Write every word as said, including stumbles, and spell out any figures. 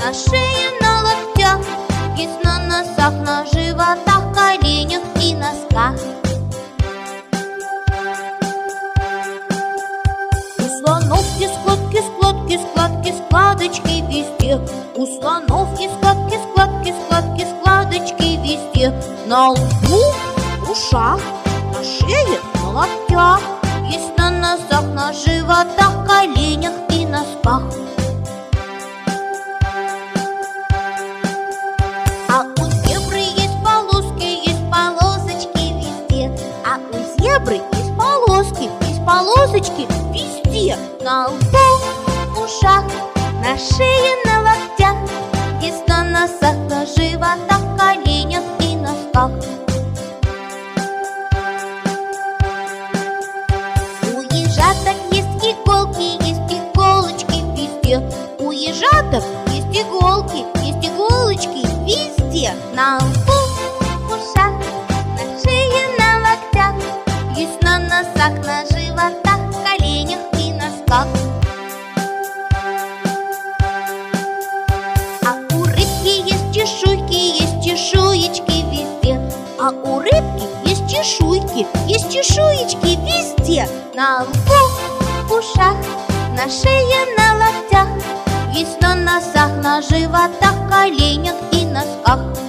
на шее, на локтях, есть на носах, на животах, коленях и носках. У слонов есть складки, складки, складки, складочки везде. У слонов есть складки, складки, складки, складочки везде. На лбу, ушах, на шее, на локтях, есть на носах, на животах, коленях и носках. А у зебры есть полоски, есть полосочки везде. А у зебры есть полоски, есть полосочки везде. На лбу, ушах, на шее, на локтях, есть на носах, на животах, коленях и носках. У ежаток есть иголки, есть иголочки везде. У ежаток есть иголки, есть иголочки везде. На лбу, ушах, на шее, на локтях, есть на носах, на животах, коленях и носках. А у рыбки есть чешуйки, есть чешуечки везде. А у рыбки есть чешуйки, есть чешуечки везде. На лбу, ушах, на шее, на локтях, есть на носах, на животах, коленях и носках.